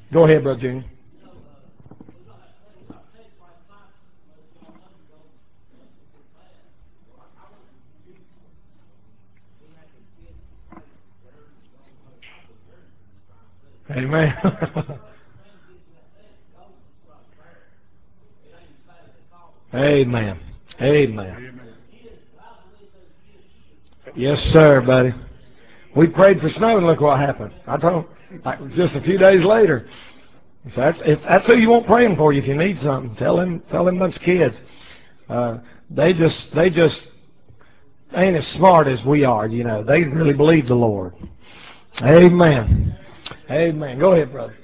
Go ahead, Brother Junior. Amen. Amen. Amen. Yes, sir, buddy. We prayed for snow, and look what happened. I told just a few days later. So that's who you want praying for you if you need something. Tell them those kids. They just ain't as smart as we are, you know. They really believe the Lord. Amen. Amen. Go ahead, brother.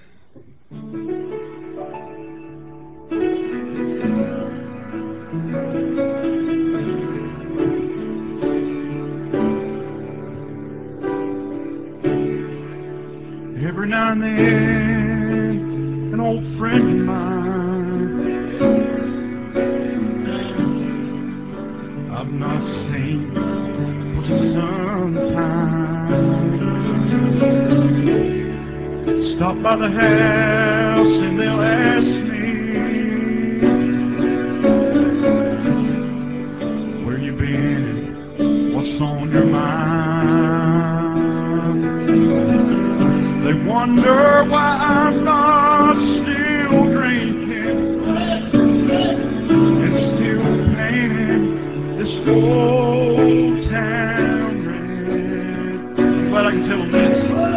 Every now and then, an old friend of mine I've not seen for some time stop by the house and they'll ask me, where you been? What's on your mind? They wonder why I'm not still drinking and still painting this old town red. I'm glad I can tell them this.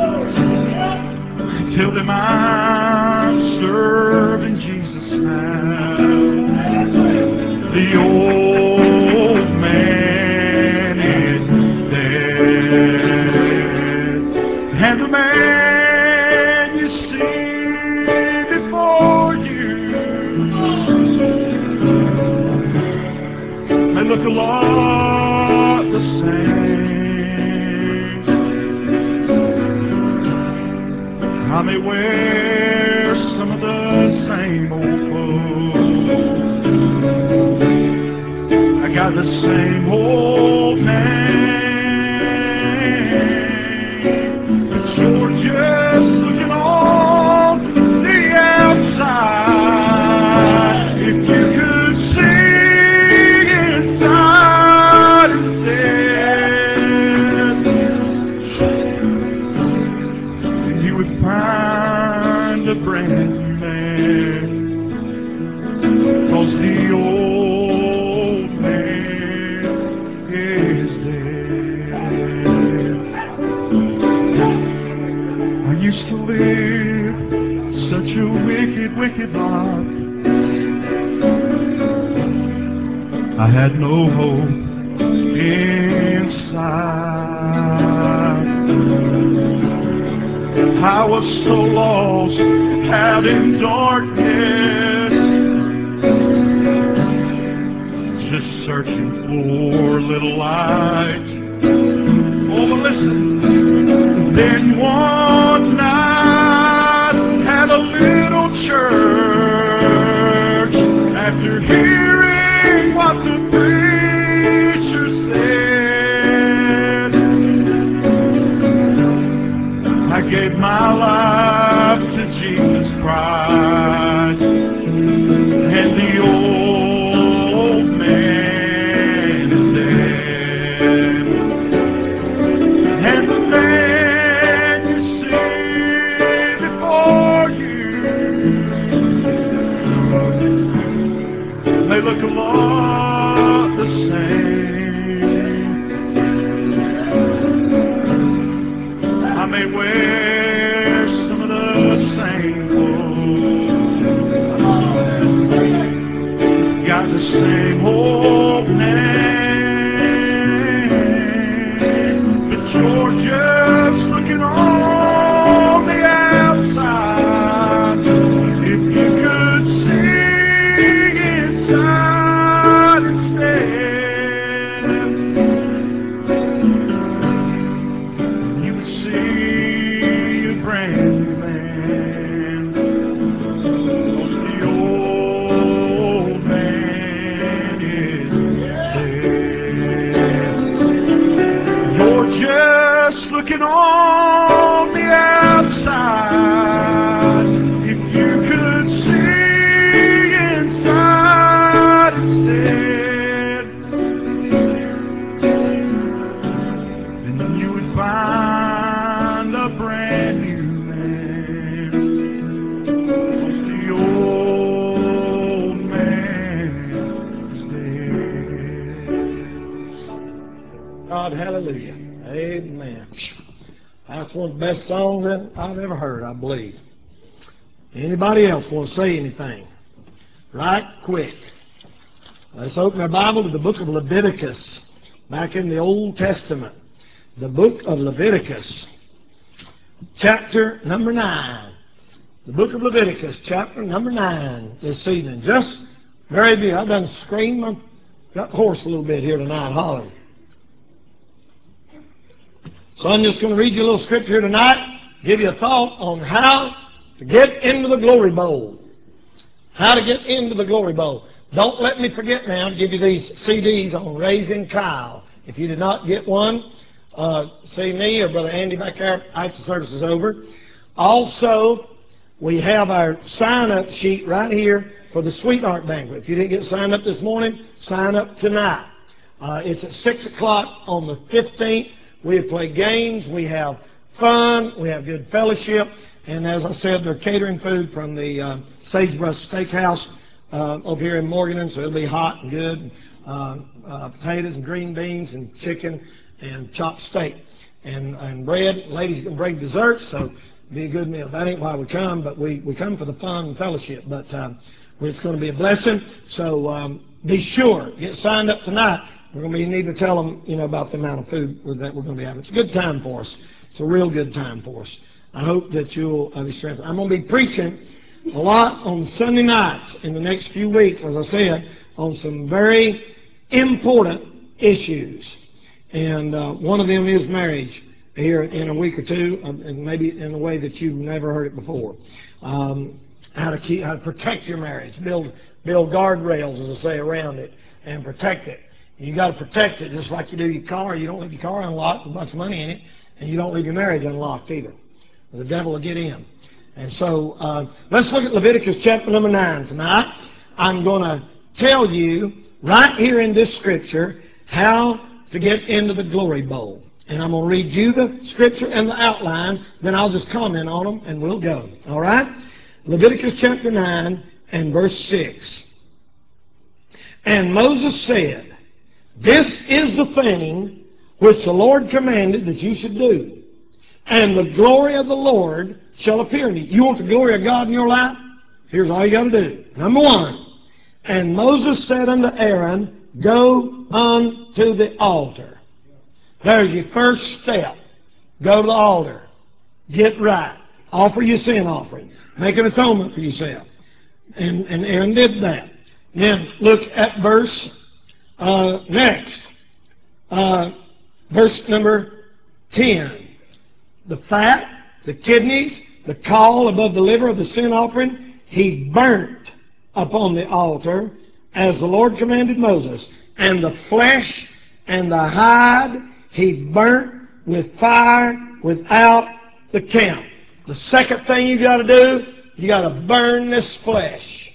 Tell them I'm serving Jesus now. The old man is dead, and the man you see before you may look a lot the same. I may wear some of the same old clothes. I got the same old name, but you're just looking on the outside. If you could see inside instead, you would find a brand new man, 'cause the old man is dead. I used to live such a wicked, wicked life. I had no hope inside. I was so lost out in darkness, just searching for a little light. Oh, but listen, then one night at a little church, after hearing what the preacher said, I gave my life to Jesus Christ, and the old man is dead, and the man you see before you may look a lot the same. I may wear some of the same clothes, got the same old name, but you're just looking on the outside. If you could see inside one of the best songs that I've ever heard, I believe. Anybody else want to say anything? Right quick. Let's open our Bible to the book of Leviticus, back in the Old Testament. The book of Leviticus, chapter number 9. The book of Leviticus, chapter number 9 this evening. Just very good. I've done scream. I've got hoarse a little bit here tonight, hollering. So I'm just going to read you a little scripture tonight, give you a thought on how to get into the glory bowl. How to get into the glory bowl. Don't let me forget now to give you these CDs on Raising Kyle. If you did not get one, see me or Brother Andy back there after the service is over. Also, we have our sign-up sheet right here for the Sweetheart Banquet. If you didn't get signed up this morning, sign up tonight. It's at 6 o'clock on the 15th. We play games, we have fun, we have good fellowship, and as I said, they're catering food from the Sagebrush Steakhouse over here in Morgan, so it'll be hot and good. Potatoes and green beans and chicken and chopped steak and bread. Ladies can bring desserts, so it'll be a good meal. That ain't why we come, but we come for the fun and fellowship. But it's going to be a blessing, so be sure, get signed up tonight. We're going to need to tell them, about the amount of food that we're going to be having. It's a good time for us. It's a real good time for us. I hope that you'll be strengthened. I'm going to be preaching a lot on Sunday nights in the next few weeks, as I said, on some very important issues. And one of them is marriage here in a week or two, and maybe in a way that you've never heard it before. How to protect your marriage, build guardrails, as I say, around it, and protect it. You got to protect it just like you do your car. You don't leave your car unlocked with a bunch of money in it, and you don't leave your marriage unlocked either. The devil will get in. And so let's look at Leviticus chapter number 9 tonight. I'm going to tell you right here in this scripture how to get into the glory bowl. And I'm going to read you the scripture and the outline, then I'll just comment on them and we'll go. All right? Leviticus chapter 9 and verse 6. And Moses said, this is the thing which the Lord commanded that you should do, and the glory of the Lord shall appear in you. You want the glory of God in your life? Here's all you got to do. Number 1, and Moses said unto Aaron, go unto the altar. There's your first step. Go to the altar. Get right. Offer your sin offering. Make an atonement for yourself. And Aaron did that. Then look at verse next. Verse number 10. The fat, the kidneys, the caul above the liver of the sin offering, he burnt upon the altar as the Lord commanded Moses. And the flesh and the hide he burnt with fire without the camp. The second thing you got to do, you got to burn this flesh.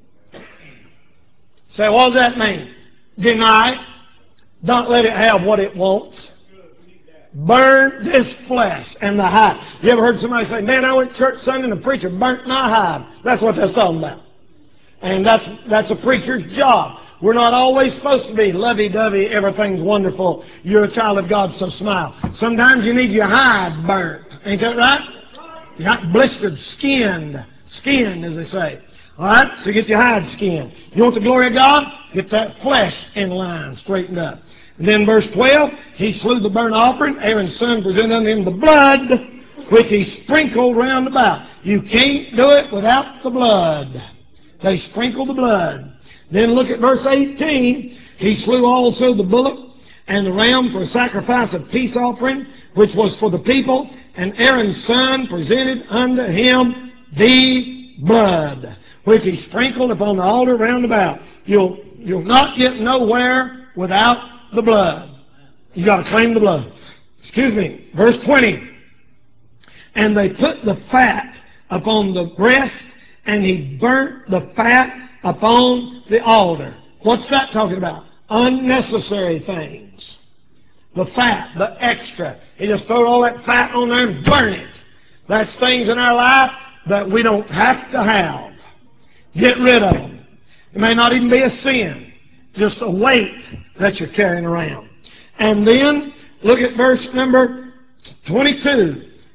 Say, what does that mean? Deny it. Don't let it have what it wants. Burn this flesh and the hide. You ever heard somebody say, man, I went to church Sunday and the preacher burnt my hide? That's what that's talking about. And that's a preacher's job. We're not always supposed to be lovey-dovey, everything's wonderful, you're a child of God, so smile. Sometimes you need your hide burnt. Ain't that right? You got blistered, skinned, as they say. All right? So get your hide skinned. You want the glory of God? Get that flesh in line, straightened up. And then verse 12, he slew the burnt offering. Aaron's son presented unto him the blood, which he sprinkled round about. You can't do it without the blood. They sprinkled the blood. Then look at verse 18. He slew also the bullock and the ram for a sacrifice of peace offering, which was for the people. And Aaron's son presented unto him the blood, which he sprinkled upon the altar round about. You'll not get nowhere without the blood. You got to claim the blood. Excuse me. Verse 20. And they put the fat upon the breast, and he burnt the fat upon the altar. What's that talking about? Unnecessary things. The fat, the extra. He just throw all that fat on there and burn it. That's things in our life that we don't have to have. Get rid of them. It may not even be a sin. Just a weight that you're carrying around. And then, look at verse number 22.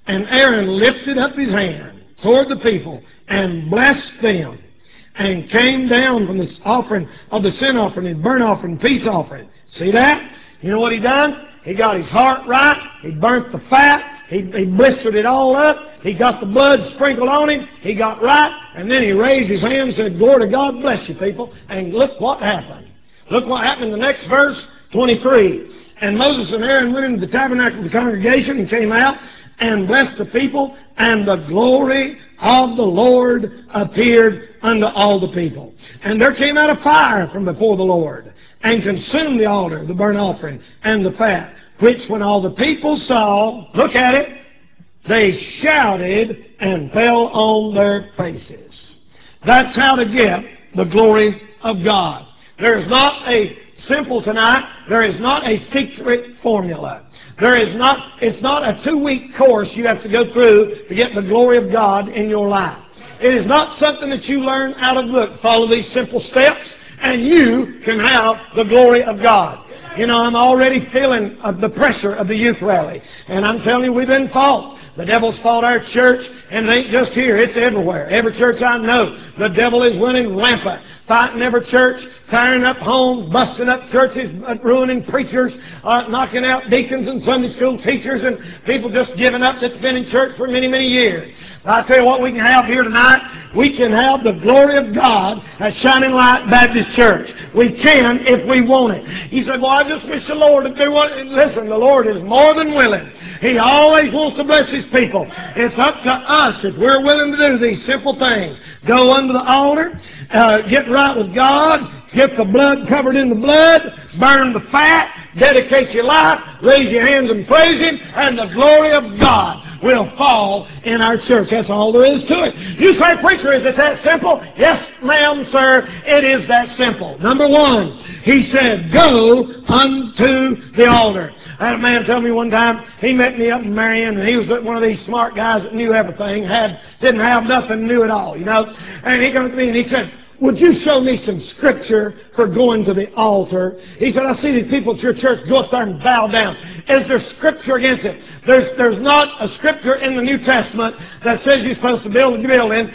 And Aaron lifted up his hand toward the people and blessed them, and came down from the offering of the sin offering and burnt offering, peace offering. See that? You know what he done? He got his heart right. He burnt the fat. He blistered it all up. He got the blood sprinkled on him. He got right. And then he raised his hand and said, "Glory to God, bless you people." And look what happened. Look what happened in the next verse, 23. And Moses and Aaron went into the tabernacle of the congregation and came out and blessed the people, and the glory of the Lord appeared unto all the people. And there came out a fire from before the Lord, and consumed the altar, the burnt offering, and the fat, which when all the people saw, look at it, they shouted and fell on their faces. That's how to get the glory of God. There is not a simple tonight. There is not a secret formula. It's not a 2-week course you have to go through to get the glory of God in your life. It is not something that you learn out of the book. Follow these simple steps, and you can have the glory of God. You know, I'm already feeling the pressure of the youth rally. And I'm telling you, we've been fought. The devil's fought our church, and it ain't just here. It's everywhere. Every church I know, the devil is running rampant, fighting every church, tearing up homes, busting up churches, ruining preachers, knocking out deacons and Sunday school teachers, and people just giving up that's been in church for many, many years. I'll tell you what we can have here tonight. We can have the glory of God at Shining Light Baptist Church. We can if we want it. He said, "Well, I just wish the Lord would do what..." Listen, the Lord is more than willing. He always wants to bless His people. It's up to us if we're willing to do these simple things. Go under the altar, get right with God, get the blood covered in the blood, burn the fat, dedicate your life, raise your hands and praise Him, and the glory of God will fall in our church. That's all there is to it. You say, "Preacher, is it that simple?" Yes, ma'am, sir, it is that simple. Number one, he said, "Go unto the altar." I had a man tell me one time, he met me up in Marion, and he was one of these smart guys that knew everything, didn't have nothing, knew it all, you know. And he came to me and he said, "Would you show me some scripture for going to the altar?" He said, "I see these people at your church go up there and bow down. Is there scripture against it?" There's not a scripture in the New Testament that says you're supposed to build a building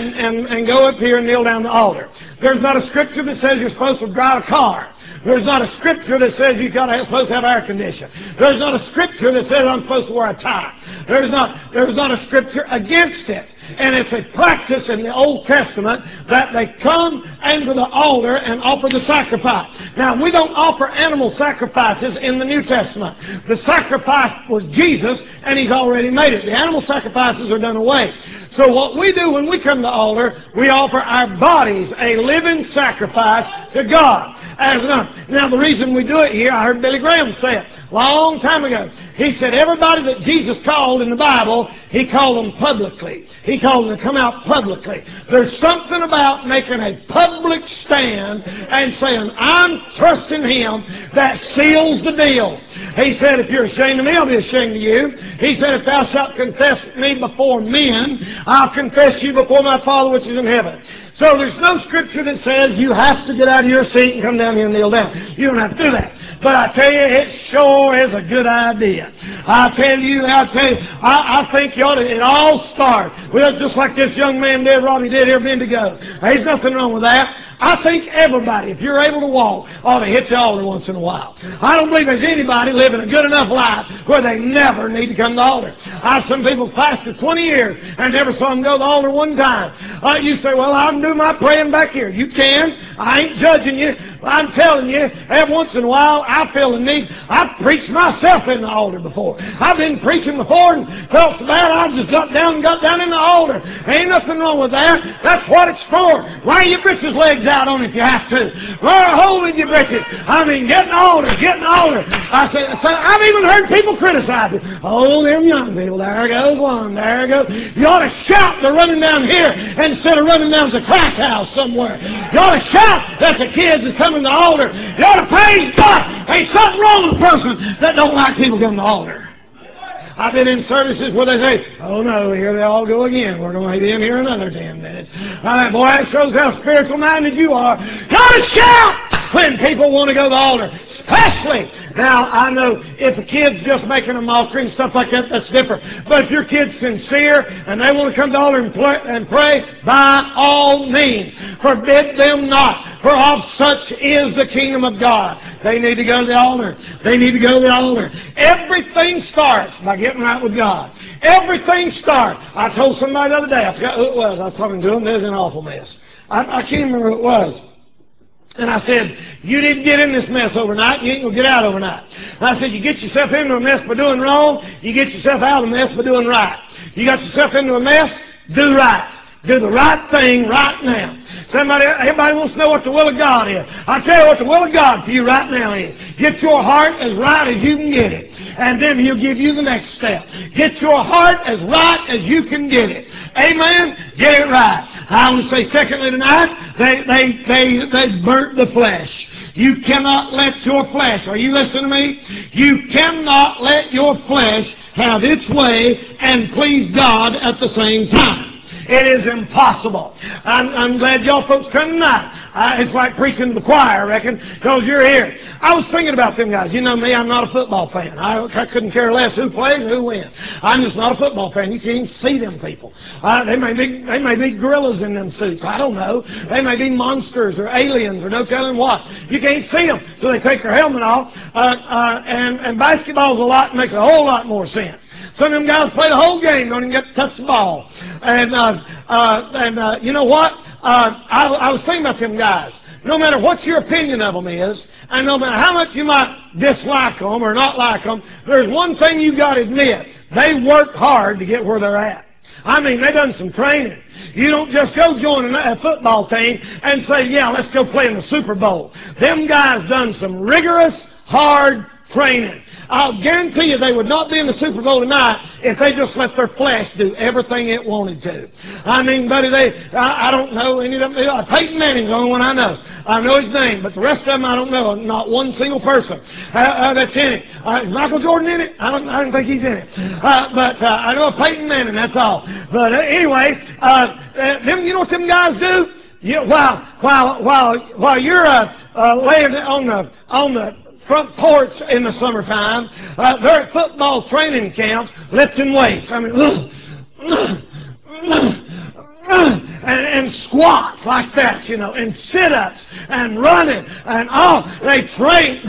and go up here and kneel down the altar. There's not a scripture that says you're supposed to drive a car. There's not a scripture that says you're supposed to have air conditioning. There's not a scripture that says I'm supposed to wear a tie. There's not a scripture against it. And it's a practice in the Old Testament that they come into the altar and offer the sacrifice. Now, we don't offer animal sacrifices in the New Testament. The sacrifice was Jesus, and He's already made it. The animal sacrifices are done away. So what we do when we come to the altar, we offer our bodies a living sacrifice to God. Now, the reason we do it here, I heard Billy Graham say it a long time ago. He said everybody that Jesus called in the Bible, He called them publicly. He called them to come out publicly. There's something about making a public stand and saying, "I'm trusting Him," that seals the deal. He said, "If you're ashamed of me, I'll be ashamed of you." He said, "If thou shalt confess me before men, I'll confess you before my Father which is in heaven." So there's no scripture that says you have to get out of your seat and come down here and kneel down. You don't have to do that. But I tell you, it sure is a good idea. I think it all starts. Well, just like this young man did, Robbie did here a minute ago. There's nothing wrong with that. I think everybody, if you're able to walk, ought to hit the altar once in a while. I don't believe there's anybody living a good enough life where they never need to come to the altar. I've seen people fasted 20 years and never saw them go to the altar one time. You say, "Well, I can do my praying back here." You can. I ain't judging you. I'm telling you, every once in a while, I feel the need. I've preached myself in the altar before. I've been preaching before and felt so bad, I just got down in the altar. Ain't nothing wrong with that. That's what it's for. Wear your britches legs out on it if you have to. Wear a hole in your britches. I mean, get in the altar, get in the altar. I've even heard people criticize it. "Oh, them young people, there goes one, there goes." You ought to shout they're running down here instead of running down to the crack house somewhere. You ought to shout that the kids is coming to the altar. You ought to praise God. Ain't something wrong with a person that don't like people coming to the altar. I've been in services where they say, "Oh no, here they all go again. We're going to be in here another 10 minutes. Boy, that shows how spiritual minded you are. You ought to shout when people want to go to the altar. Especially, now I know if a kid's just making a mockery and stuff like that, that's different. But if your kid's sincere and they want to come to the altar and pray, by all means, forbid them not. For of such is the kingdom of God. They need to go to the altar. They need to go to the altar. Everything starts by getting right with God. Everything starts. I told somebody the other day, I forgot who it was. I was talking to them. There's an awful mess. I can't remember who it was. And I said, you didn't get in this mess overnight. You ain't going to get out overnight. And I said, you get yourself into a mess by doing wrong. You get yourself out of a mess by doing right. You got yourself into a mess, do right. Do the right thing right now. Everybody wants to know what the will of God is. I tell you what the will of God for you right now is. Get your heart as right as you can get it. And then He'll give you the next step. Get your heart as right as you can get it. Amen? Get it right. I want to say secondly tonight, they burnt the flesh. You cannot let your flesh, are you listening to me? You cannot let your flesh have its way and please God at the same time. It is impossible. I'm glad y'all folks come tonight. It's like preaching to the choir, I reckon, because you're here. I was thinking about them guys. You know me, I'm not a football fan. I couldn't care less who plays and who wins. I'm just not a football fan. You can't even see them people. They may be gorillas in them suits. I don't know. They may be monsters or aliens or no telling what. You can't see them, so they take their helmet off. And basketball's makes a whole lot more sense. Some of them guys play the whole game, don't even get to touch the ball. And you know what? I was thinking about them guys. No matter what your opinion of them is, and no matter how much you might dislike them or not like them, there's one thing you got to admit. They worked hard to get where they're at. I mean, they done some training. You don't just go join a football team and say, yeah, let's go play in the Super Bowl. Them guys done some rigorous, hard training. I'll guarantee you they would not be in the Super Bowl tonight if they just let their flesh do everything it wanted to. I mean, buddy, I don't know any of them. Peyton Manning's the only one I know. I know his name, but the rest of them I don't know. Not one single person that's in it. Is Michael Jordan in it? I don't think he's in it. But I know Peyton Manning, that's all. But anyway, you know what them guys do? While you're laying on the front porch in the summertime, they're at football training camps lifting weights. I mean, and squats like that, you know, and sit-ups and running and they train.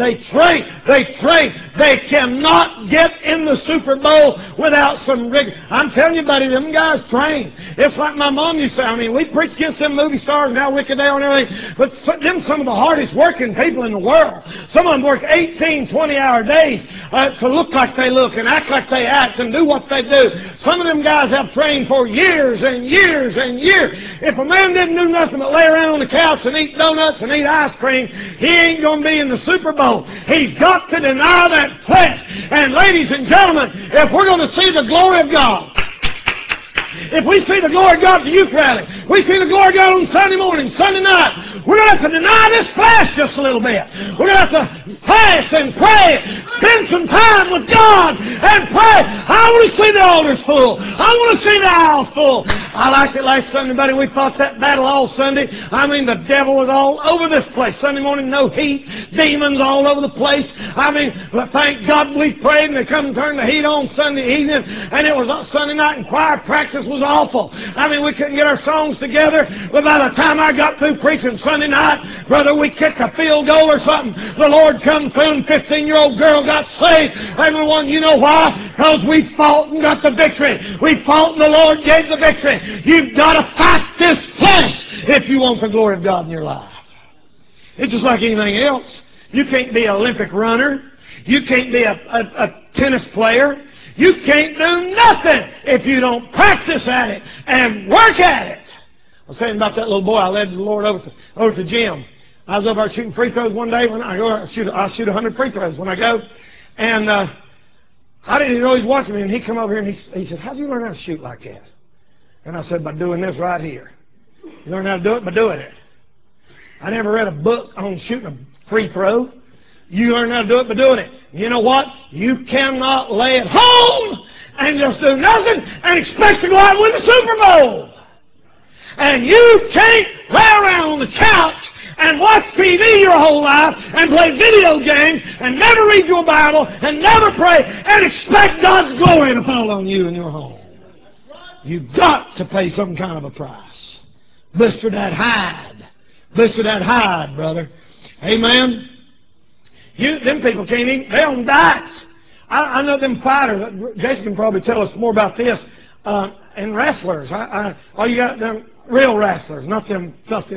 They cannot get in the Super Bowl without some rigor. I'm telling you, buddy, them guys train. It's like my mom used to say. I mean, we preach against them movie stars and how wicked they are and everything, but them some of the hardest working people in the world. Some of them work 18, 20-hour days to look like they look and act like they act and do what they do. Some of them guys have trained for years and years and years. If a man didn't do nothing but lay around on the couch and eat donuts and eat ice cream, he ain't going to be in the Super Bowl. He's got to deny that flesh. And ladies and gentlemen, if we're going to see the glory of God, if we see the glory of God at the youth rally, we see the glory of God on Sunday morning, Sunday night, we're going to have to deny this flesh just a little bit. We're going to have to fast and pray, spend some time with God and pray. I want to see the altars full. I want to see the aisles full. I liked it last Sunday, buddy. We fought that battle all Sunday. I mean, the devil was all over this place. Sunday morning, no heat, demons all over the place. I mean, but thank God we prayed and they come and turned the heat on Sunday evening, and it was Sunday night and choir practice was awful. I mean, we couldn't get our songs together, but by the time I got through preaching Sunday night, brother, we kicked a field goal or something. The Lord come through and 15-year-old girl got saved. Everyone, you know why? Because we fought and got the victory. We fought and the Lord gave the victory. You've got to fight this flesh if you want the glory of God in your life. It's just like anything else. You can't be an Olympic runner. You can't be a tennis player. You can't do nothing if you don't practice at it and work at it. I was saying about that little boy I led the Lord over to the gym. I was over there shooting free throws one day. When I go, I shoot 100 free throws when I go. And I didn't even know he was watching me. And he come over here and he said, "How do you learn how to shoot like that?" And I said, "By doing this right here. You learn how to do it by doing it." I never read a book on shooting a free throw. You learn how to do it by doing it. You know what? You cannot lay at home and just do nothing and expect to go out and win the Super Bowl. And you can't lay around on the couch and watch TV your whole life and play video games and never read your Bible and never pray and expect God's glory to fall on you and your home. You've got to pay some kind of a price. Blister that hide. Blister that hide, brother. Amen. Them people can't eat. They're on diets. I know them fighters. Jason can probably tell us more about this. And wrestlers. Oh, you got them real wrestlers, not them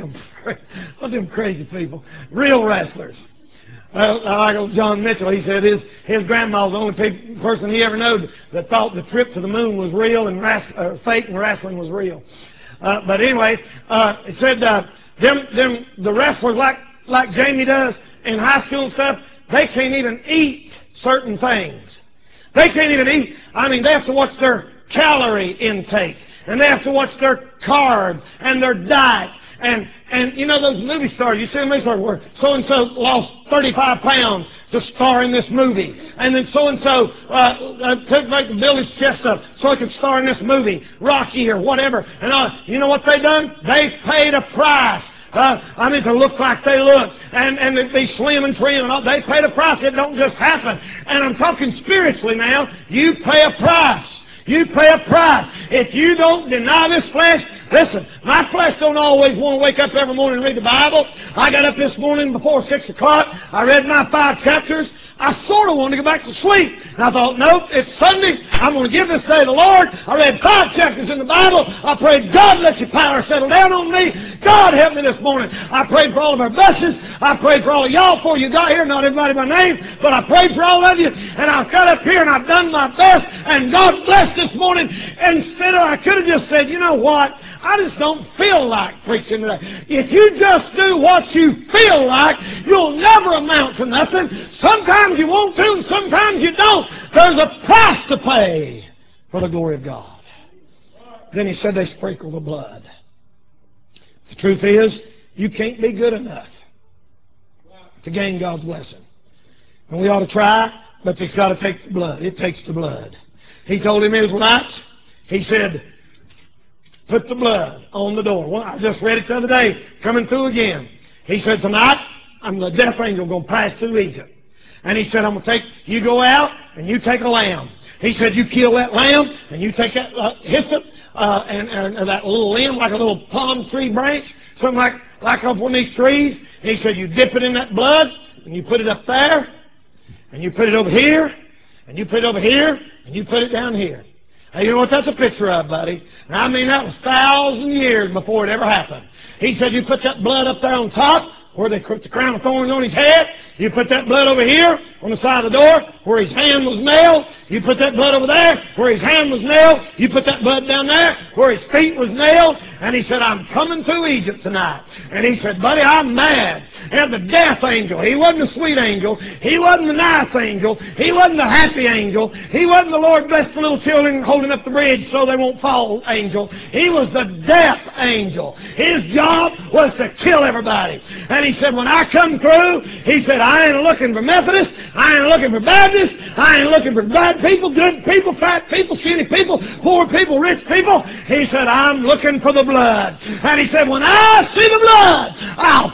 crazy people. Real wrestlers. Like old John Mitchell, he said his grandma was the only person he ever knew that thought the trip to the moon was real and fake and wrestling was real. But anyway, he said the wrestlers like Jamie does in high school and stuff, they can't even eat certain things. They can't even eat. I mean, they have to watch their calorie intake, and they have to watch their carbs and their diet. And you know those movie stars, you see the movie stars where so-and-so lost 35 pounds to star in this movie. And then so-and-so took back to build his chest up so he could star in this movie, Rocky or whatever. And you know what they done? They paid a price. I mean, to look like they look, and to be slim and trim, and all, they paid a price. It don't just happen. And I'm talking spiritually now. You pay a price. You pay a price. If you don't deny this flesh, listen, my flesh don't always want to wake up every morning and read the Bible. I got up this morning before 6 o'clock. I read my 5 chapters. I sort of wanted to go back to sleep. And I thought, nope, it's Sunday. I'm going to give this day to the Lord. I read 5 chapters in the Bible. I prayed, God, let your power settle down on me. God, help me this morning. I prayed for all of our buses. I prayed for all of y'all before you got here. Not everybody by name, but I prayed for all of you. And I got up here and I've done my best. And God bless this morning. Instead of, I could have just said, you know what? I just don't feel like preaching today. If you just do what you feel like, you'll never amount to nothing. Sometimes you want to, and sometimes you don't. There's a price to pay for the glory of God. Then he said they sprinkle the blood. The truth is, you can't be good enough to gain God's blessing. And we ought to try, but it's got to take the blood. It takes the blood. He told him Israelites, he said, put the blood on the door. Well, I just read it the other day, coming through again. He said, tonight, I'm the death angel going to pass through Egypt. And he said, I'm going to you go out and you take a lamb. He said, you kill that lamb and you take that hyssop and that little limb, like a little palm tree branch, something like up one of these trees. And he said, you dip it in that blood and you put it up there and you put it over here and you put it over here and you put it down here. Now, you know what that's a picture of, buddy? Now, I mean, that was 1,000 years before it ever happened. He said, you put that blood up there on top, where they put the crown of thorns on his head. You put that blood over here on the side of the door where his hand was nailed. You put that blood over there where his hand was nailed. You put that blood down there where his feet was nailed. And he said, I'm coming through Egypt tonight. And he said, buddy, I'm mad at the death angel. He wasn't the sweet angel. He wasn't the nice angel. He wasn't the happy angel. He wasn't the Lord bless the little children holding up the bridge so they won't fall angel. He was the death angel. His job was to kill everybody. And he said, when I come through, he said, I ain't looking for Methodists. I ain't looking for Baptists. I ain't looking for bad people, good people, fat people, skinny people, poor people, rich people. He said, I'm looking for the blood. And he said, when I see the blood, I'll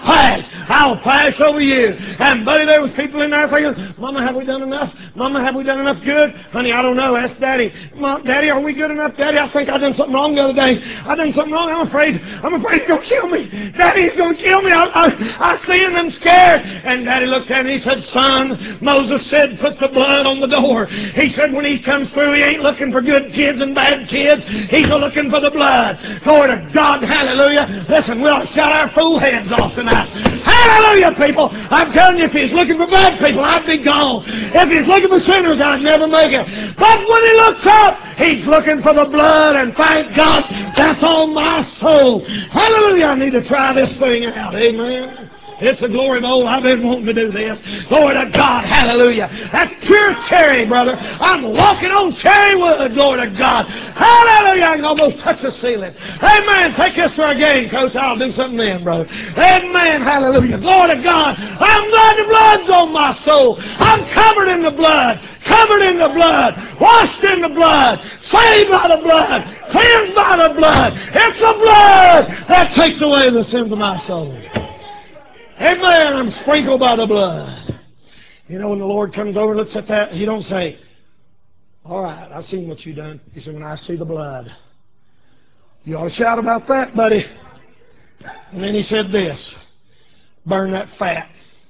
pass over you. And buddy, there was people in there thinking, Mama, have we done enough? Mama, have we done enough good? Honey, I don't know. Ask Daddy. Mom, Daddy, are we good enough? Daddy, I think I done something wrong the other day. I done something wrong. I'm afraid he's going to kill me. Daddy, he's going to kill me. I see him. I'm scared. And Daddy looked at him and he said, son, Moses said, put the blood on the door. He said, when he comes through, he ain't looking for good kids and bad kids. He's looking for the blood. Glory to God. Hallelujah. Listen, we ought to shout our fool heads off tonight. Hallelujah, people. I'm telling you, if he's looking for bad people, I'd be gone. If he's looking for sinners, I'd never make it. But when he looks up, he's looking for the blood, and thank God, that's on my soul. Hallelujah. I need to try this thing out. Amen. It's the glory of old. I've been wanting to do this. Glory to God. Hallelujah. That's pure cherry, brother. I'm walking on cherry wood. Glory to God. Hallelujah. I can almost touch the ceiling. Amen. Take this for a game, Coach. I'll do something then, brother. Amen. Hallelujah. Glory to God. I'm glad the blood's on my soul. I'm covered in the blood. Covered in the blood. Washed in the blood. Saved by the blood. Cleansed by the blood. It's the blood that takes away the sins of my soul. Amen. I'm sprinkled by the blood. You know, when the Lord comes over and looks at that, He don't say, all right, I've seen what you've done. He said, when I see the blood. You ought to shout about that, buddy. And then He said this, burn that fat.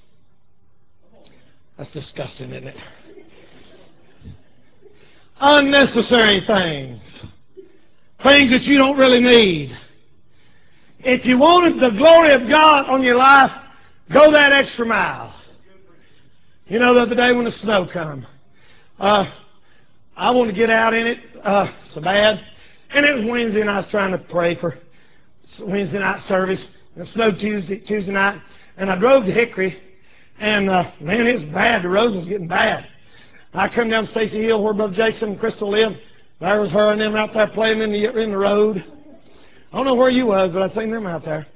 That's disgusting, isn't it? Unnecessary things. Things that you don't really need. If you wanted the glory of God on your life, go that extra mile. You know, the other day when the snow come, I want to get out in it so bad. And it was Wednesday, and I was trying to pray for Wednesday night service. And it snowed Tuesday night. And I drove to Hickory. And, man, it was bad. The road was getting bad. I come down Stacy Hill where Brother Jason and Crystal lived. There was her and them out there playing in the road. I don't know where you was, but I seen them out there.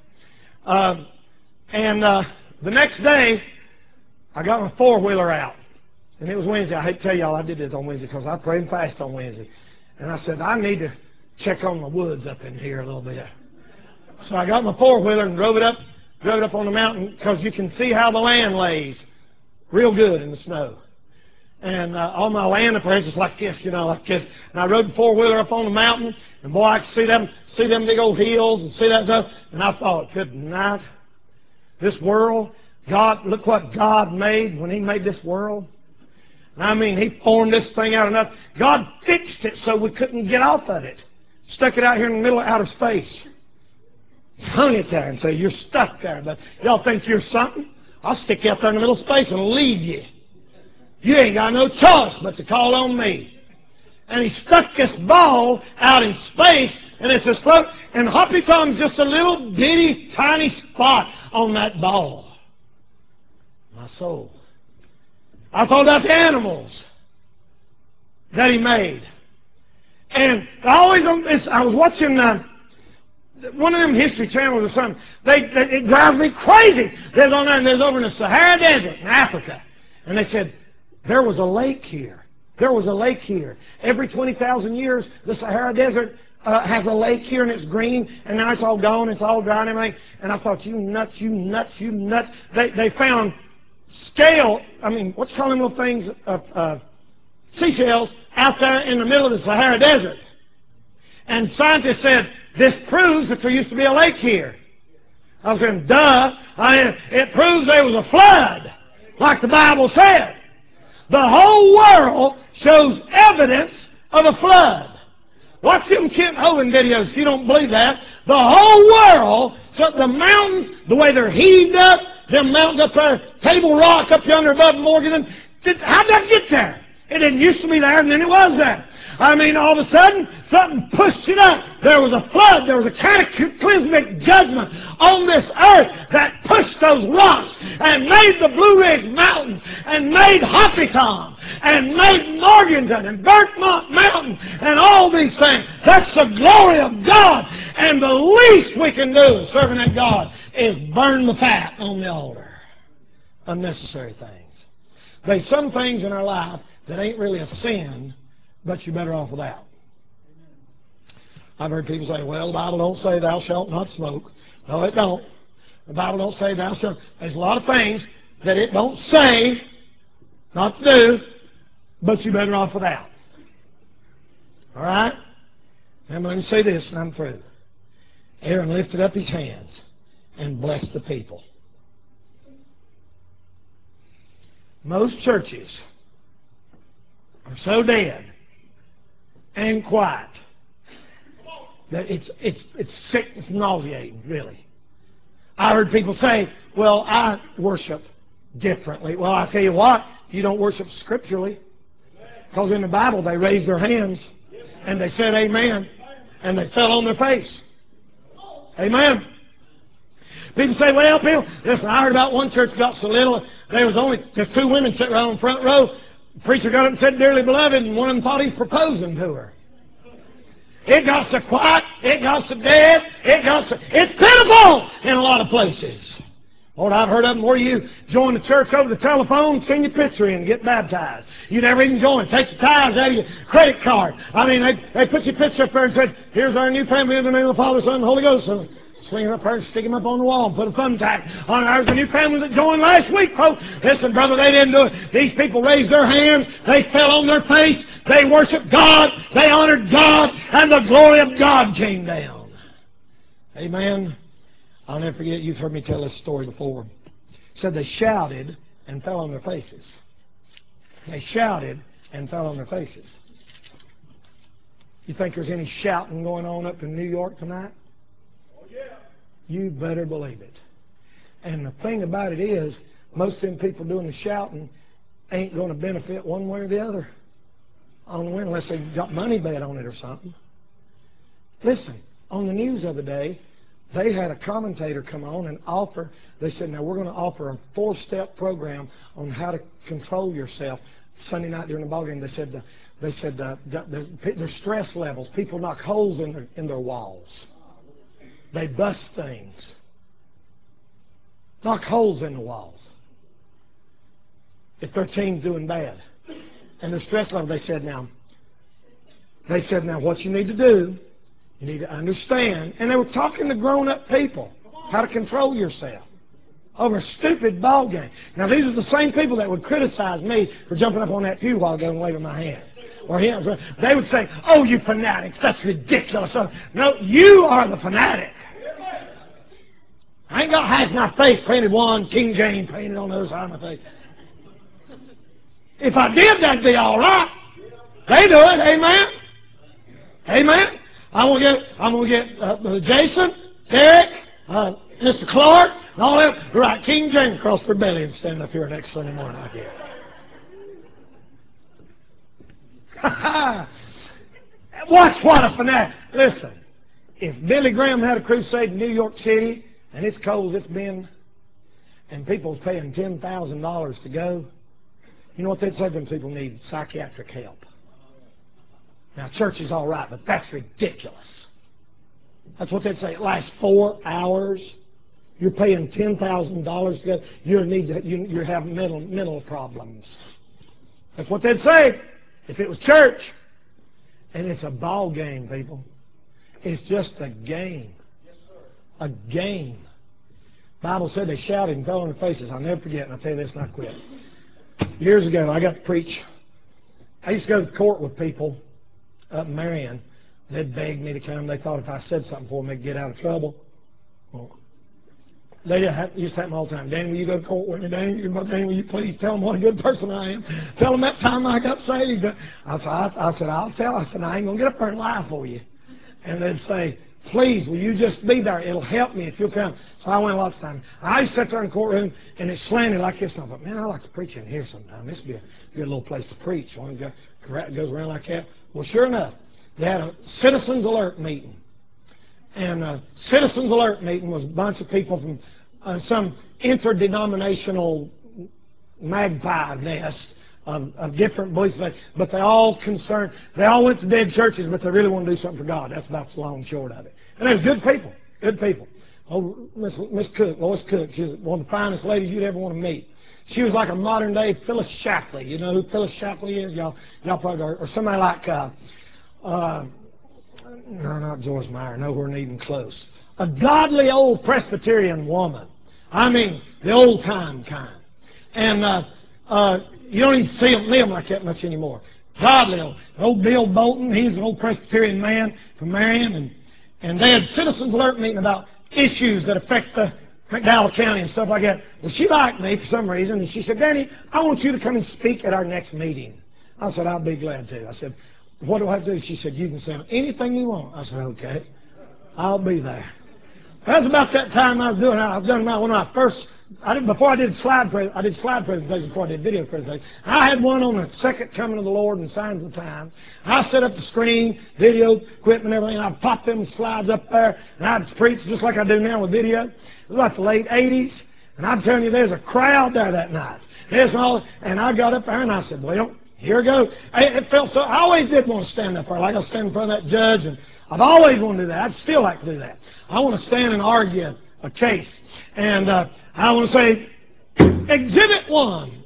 The next day, I got my four-wheeler out. And it was Wednesday. I hate to tell y'all I did this on Wednesday because I prayed and fasted on Wednesday. And I said, I need to check on the woods up in here a little bit. So I got my four-wheeler and drove it up on the mountain because you can see how the land lays real good in the snow. And all my land up there is just like this, you know, like this. And I rode the four-wheeler up on the mountain, and boy, I could see them big old hills and see that stuff. And I thought, good night. This world, God, look what God made when He made this world. I mean, He formed this thing out enough. God fixed it so we couldn't get off of it. Stuck it out here in the middle of outer space. Hung it there and said, you're stuck there. But y'all think you're something? I'll stick you out there in the middle of space and leave you. You ain't got no choice but to call on me. And He stuck this ball out in space, and it's a float, and Hoppy Tom's just a little bitty, tiny spot on that ball. My soul. I thought about the animals that He made. And I was watching one of them History Channels or something. It drives me crazy. There's over in the Sahara Desert in Africa. And they said, there was a lake here. There was a lake here. Every 20,000 years, the Sahara Desert has a lake here, and it's green, and now it's all gone, it's all dry and everything. And I thought, you nuts. They found what's called them little things, seashells out there in the middle of the Sahara Desert. And scientists said, this proves that there used to be a lake here. I was saying, duh. It proves there was a flood, like the Bible said. The whole world shows evidence of a flood. Watch them Kent Hovind videos if you don't believe that. The whole world, so the mountains, the way they're heaved up, them mountains up there, Table Rock up yonder above Morgan, how'd that get there? It didn't used to be there, and then it was there. I mean, all of a sudden, something pushed it up. There was a flood. There was a cataclysmic judgment on this earth that pushed those rocks and made the Blue Ridge Mountains and made Hopicon and made Morganton and Burkmont Mountain and all these things. That's the glory of God. And the least we can do serving that God is burn the fat on the altar. Unnecessary things. There's some things in our life that ain't really a sin, but you're better off without. I've heard people say, well, the Bible don't say thou shalt not smoke. No, it don't. The Bible don't say thou shalt. There's a lot of things that it don't say not to do, but you're better off without. All right? And let me say this, and I'm through. Aaron lifted up his hands and blessed the people. Most churches are so dead and quiet that it's sick, it's nauseating, really. I heard people say, well, I worship differently. Well, I tell you what, you don't worship scripturally. Because in the Bible, they raised their hands and they said amen, and they fell on their face. Amen. People say, well, listen, I heard about one church got so little, there was only just two women sitting around in the front row. The preacher got up and said, dearly beloved, and one of them thought he was proposing to her. It got so quiet, it got so dead, it's pitiful in a lot of places. Lord, I've heard of them where you join the church over the telephone, send your picture in, and get baptized. You never even join. Take the tithes out of your credit card. I mean, they put your picture up there and said, here's our new family in the name of the Father, Son, and the Holy Ghost. Sling him up there, stick him up on the wall, and put a thumbtack on it. There's a new family that joined last week, folks. Listen, brother, they didn't do it. These people raised their hands. They fell on their face. They worshiped God. They honored God. And the glory of God came down. Amen. I'll never forget, you've heard me tell this story before. It said they shouted and fell on their faces. They shouted and fell on their faces. You think there's any shouting going on up in New York tonight? You better believe it. And the thing about it is, most of them people doing the shouting ain't going to benefit one way or the other on the win, unless they got money bet on it or something. Listen, on the news the other day, they had a commentator come on and offer, they said, now we're going to offer a 4-step program on how to control yourself Sunday night during the ballgame. They said their stress levels, people knock holes in their walls. They bust things. Knock holes in the walls. If their team's doing bad. And their stress level, they said, now what you need to do, you need to understand. And they were talking to grown-up people, how to control yourself over a stupid ball game. Now, these are the same people that would criticize me for jumping up on that pew while ago and waving my hand. Or him. They would say, oh, you fanatics, that's ridiculous. No, you are the fanatic. I ain't got half my face painted one, King James painted on the other side of my face. If I did, that'd be all right. They do it, amen? Amen? I'm gonna get Jason, Derek, Mr. Clark, and all them. Right, King James across their belly and stand up here next Sunday morning like that. Watch what a fanatic. Listen, if Billy Graham had a crusade in New York City, and it's cold as it's been, and people's paying $10,000 to go, you know what they'd say? Them people need psychiatric help. Now, church is all right, but that's ridiculous. That's what they'd say. It lasts 4 hours. You're paying $10,000 to go. You have mental problems. That's what they'd say if it was church. And it's a ball game, people. It's just a game. A game. The Bible said they shouted and fell on their faces. I'll never forget, and I'll tell you this and I'll quit. Years ago, I got to preach. I used to go to court with people up in Marion. They'd beg me to come. They thought if I said something for them, they'd get out of trouble. Well, they used to happen all the time. Danny, will you go to court with me? Danny, will you please tell them what a good person I am? Tell them that time I got saved. I said, I'll tell. I said, I ain't going to get up there and lie for you. And they'd say, please, will you just be there? It'll help me if you'll come. So I went lots of times. I used to sit there in the courtroom, and it slanted like this. And I thought, man, I like to preach in here sometime. This would be a good little place to preach. One goes around like that. Well, sure enough, they had a Citizens Alert meeting. And a Citizens Alert meeting was a bunch of people from some interdenominational magpie nest of different beliefs, but they all went to dead churches, but they really want to do something for God. That's about the long and short of it. And there's good people. Oh, Miss Cook, Lois Cook, she's one of the finest ladies you'd ever want to meet. She was like a modern day Phyllis Shapley. You know who Phyllis Shapley is? Y'all probably are. Or somebody like, no, not Joyce Meyer, nowhere even close. A godly old Presbyterian woman. I mean, the old time kind. And you don't even see them like that much anymore. Godly old Bill Bolton, he's an old Presbyterian man from Marion, and they had Citizens Alert meeting about issues that affect the McDowell County and stuff like that. Well, she liked me for some reason, and she said, Danny, I want you to come and speak at our next meeting. I said, I'll be glad to. I said, what do I have to do? She said, you can say anything you want. I said, okay, I'll be there. That was about that time I was doing. I've done one of my first. Before I did slide presentations before I did video presentations. I had one on the second coming of the Lord and signs of the time. I set up the screen, video equipment, everything. I'd pop them slides up there, and I'd preach just like I do now with video. It was like the late '80s, and I'm telling you, there's a crowd there that night. And I got up there and I said, well, here we go. It felt so. I always did want to stand up there, like I was standing in front of that judge, and I've always wanted to do that. I'd still like to do that. I want to stand and argue a case. And I want to say, Exhibit 1.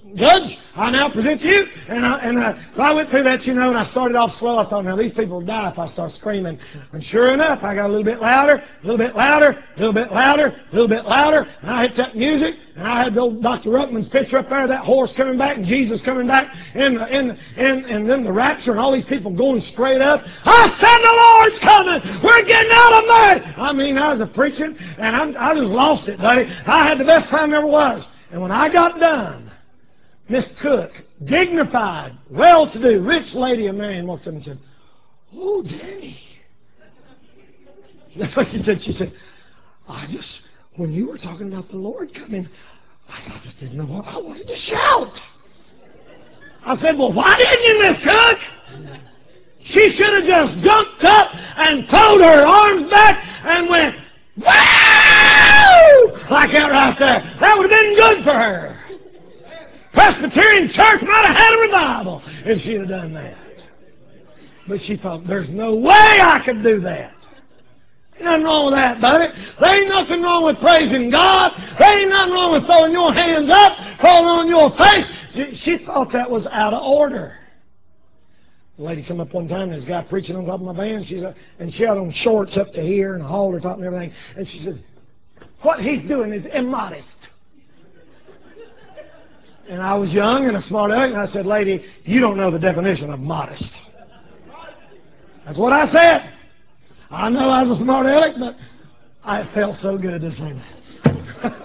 Judge, I now present to you. So I went through that, you know, and I started off slow. I thought, now these people will die if I start screaming. And sure enough, I got a little bit louder, a little bit louder, a little bit louder, a little bit louder. And I hit that music, and I had the old Dr. Ruckman's picture up there, that horse coming back, and Jesus coming back, and then the rapture, and all these people going straight up. I said, the Lord's coming. We're getting out of there. I mean, I was preaching, and I just lost it, buddy. I had the best time there ever was. And when I got done, Miss Cook, dignified, well-to-do, rich lady of man, walked up and said, "Oh, Danny." That's what she said. She said, when you were talking about the Lord coming, I just didn't know what I wanted to shout. I said, well, why didn't you, Miss Cook? She should have just jumped up and thrown her arms back and went, "Woo!" like that right there. That would have been good for her. Presbyterian Church might have had a revival if she'd have done that. But she thought, there's no way I could do that. Ain't nothing wrong with that, buddy. There ain't nothing wrong with praising God. There ain't nothing wrong with throwing your hands up, falling on your face. She thought that was out of order. The lady come up one time, and this guy preaching on top of my van, and she had on shorts up to here and a halter top and everything. And she said, what he's doing is immodest. And I was young and a smart aleck, and I said, lady, you don't know the definition of modest. That's what I said. I know I was a smart aleck, but I felt so good to say that.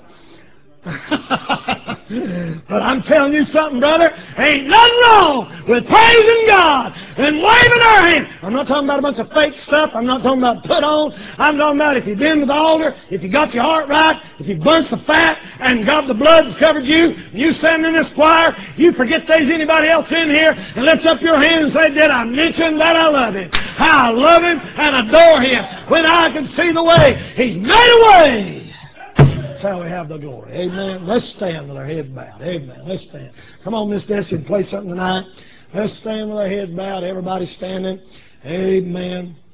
But I'm telling you something, brother. Ain't nothing wrong with praising God and waving our hands. I'm not talking about a bunch of fake stuff. I'm not talking about put on. I'm talking about if you've been to the altar, if you got your heart right, if you burnt the fat and God the blood's covered you, you stand in this choir, you forget there's anybody else in here and lift up your hand and say, did I mention that I love Him? How I love Him and adore Him. When I can see the way He's made a way. That's how we have the glory. Amen. Let's stand with our heads bowed. Amen. Let's stand. Come on, Miss Destiny, play something tonight. Let's stand with our heads bowed. Everybody standing. Amen.